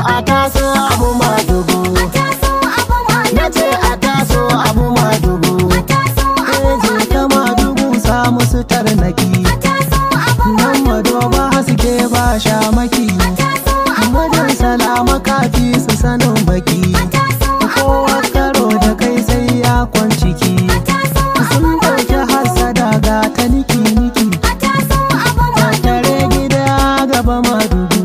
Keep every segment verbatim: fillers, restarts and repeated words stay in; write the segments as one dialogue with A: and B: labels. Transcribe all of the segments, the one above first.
A: a taso abu madugu, na ce a taso abu madugu, je ta madugu samu su tarnaki, nan madoba haske ba shamaki, wajen salama kafi su sanin baki, kowa karo da kai sai ya kwanciki, sun ɗauki hasada ga ta niki-niki, tattare gida gaba madugu,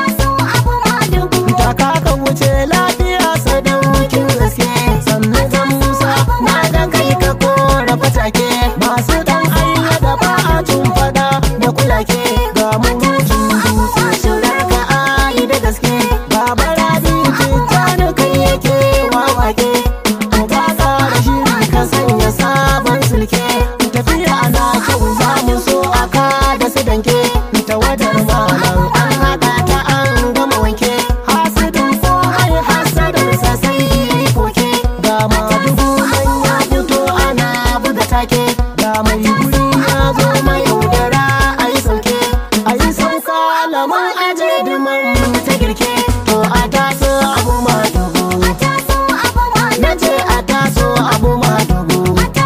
A: taka ka wuce lafiya sadaukin gaske, sannan zan musa na da kai ka kora fatake, masu dan hanya da ba a tun fada da kulake, ga murujin dutse shirar ka ayi da gaske, baba rabi ta da kai yake wawake, to ba ka da shiri ka sanya sabon sulke, tafiya ana kyau za mu so aka da su danke, tawadar malam an haɗa ta an gama wanke, hasidin ko ai hasadin sa sai yayi koke, ga madugu nan ya fito ana buga take, ga mai guri ya zo mai yaudara ayi sauke, ayi sauka lamun aje duman ta girke, to a taso abu madugu, na ce a taso abu madugu,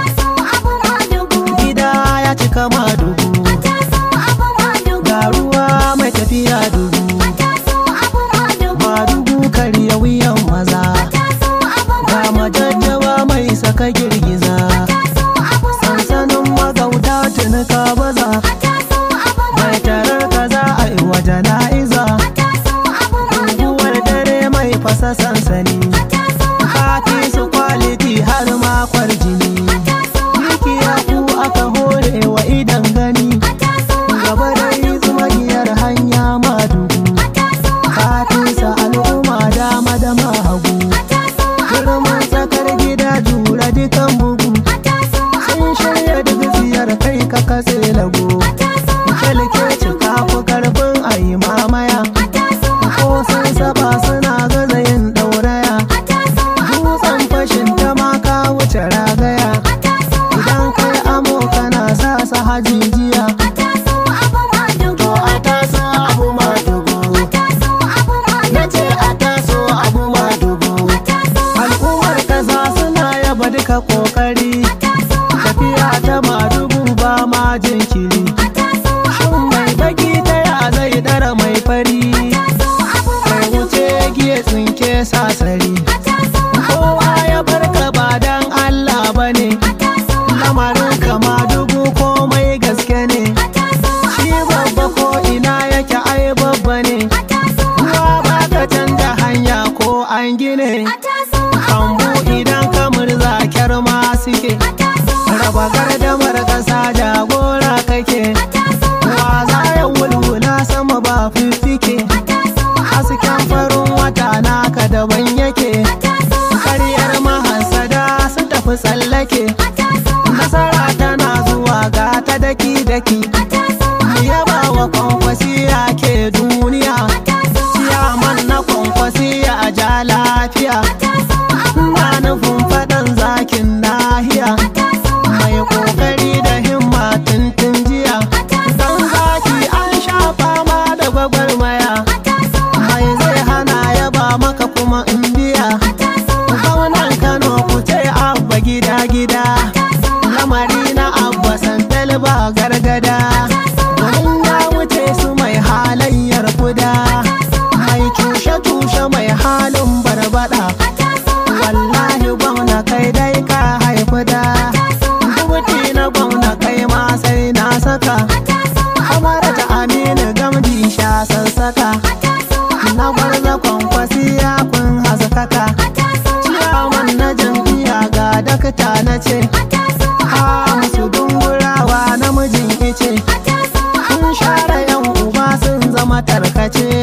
A: gida ya cika madugu, ga ruwa mai tafiya dugu, madugu karya wuyan maza, ga majajjawa mai saka girgiza, sansanin magauta tuni ka baza, mai tarar ka za a yi wa jana'iza, unguwar dare mai fasa sansani, kati su kwaliti har makwar jini, dukiya ku aka hore wa idan gani, gaba dai tsumagiyar hanya madugu, katinsa al'umma dama da mahagu, girman tsakar gida jura dukan bugu, sun shirya duk ziyar kai ka katse lago, kyalke cika ku karfin a yi mamaya, ko sun saba suna gaza yin ɗauraya, dutsen fashin ta maka wuce ragaya, idan kai amo kana sa sa hajijiya, to a taso abu madugu, na ce a taso abu madugu, al'ummar kasa suna yaba duka kokari, tafiya ta madugu ba ma jinkiri, shin mai baki ta ya zai dara mai fari, kai wuce giye tsinke sasari, kowa ya barka ba dan Allah bane, lamarin ka madugu komai gaske ne, shi babba ko ina yake ai babba ne, ruwa ba ka canja hanya ko an gine, kambu idan ka murza kyar ma suke, raba gardamar kasa jagora kake, wa za ya wulwula sama ba fiffike, hasken farin wata naka daban yake, karyar mahasada su tafi tsallake, nasara tana zuwa ga ta daki-daki, yaba wa kwankwasiya ke duniya, ciyaman na kwankwasiya a ja lafiya, na nufin faɗan zakin nahiya, mai kokari da himma tuntun jiya, don zaki an sha fama da gwagwarmaya, mai zai hana yaba maka kuma in biya, gwamnan Kano ku ce abba gida-gida, lamari na abba santal ba gargada, domin ya wuce su mai halayyar kuda, mai tushe-tushe mai halin barbada, wallahi gwamna kai dai ka haifi da, dubuti na gwamna kai ma sai na saka, kamar ta aminu gamji sha sassaka, na gwarza kwankwasiya kun haskaka, ciyaman na jam'iyya ga dakta na ce, ha musu dungurawa namijin ice, kun share yan uba sun zama tarkace,